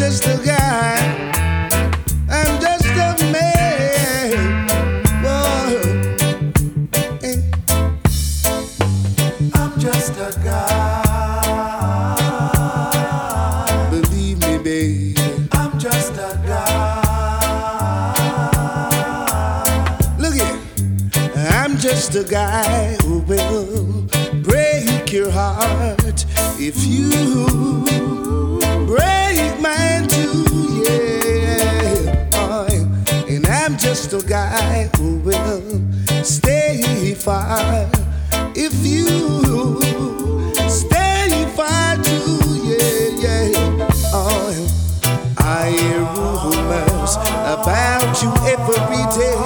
just a guy. I'm just a man. Whoa. I'm just a guy. Believe me, baby. I'm just a guy. Look here. I'm just a guy who will break your heart if you break mine too, yeah. Oh, and I'm just a guy who will stay far if you stay far too, yeah, yeah. Oh, I hear rumors about you every day.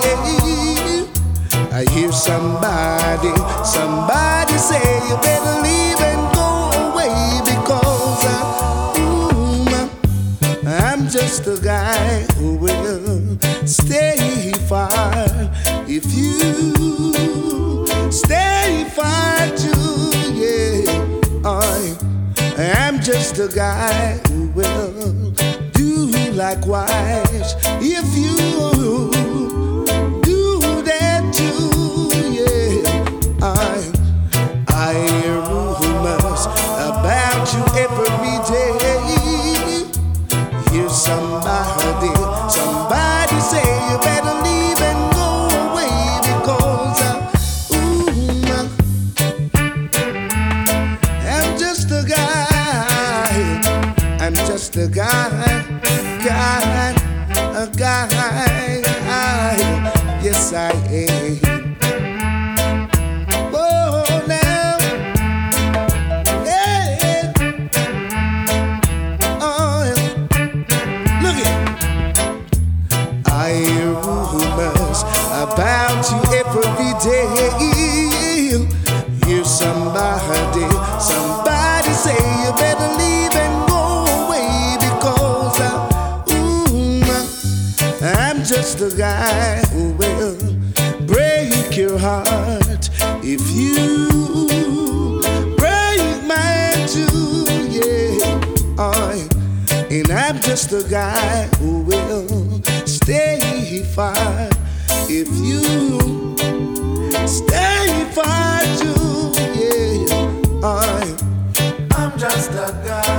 I hear somebody say you better leave and go away because I'm just a guy who will stay far if you stay far too, yeah. I'm just a guy who will do likewise if you do that too, yeah. I hear rumors about you every day. Hear somebody say you better leave and go away because I'm just a guy. I'm just a guy. A guy. Yes, I am. About you every day. Hear somebody say you better leave and go away because I'm just a guy who will break your heart if you break mine too, yeah. And I'm just a guy who will stay far if you stay far too, yeah. I'm just a guy.